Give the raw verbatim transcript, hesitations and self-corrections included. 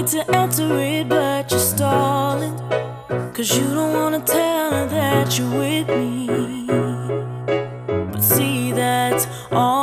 to answer it, but you're stalling. Cause you don't wanna tell her that you're with me. But see, that's all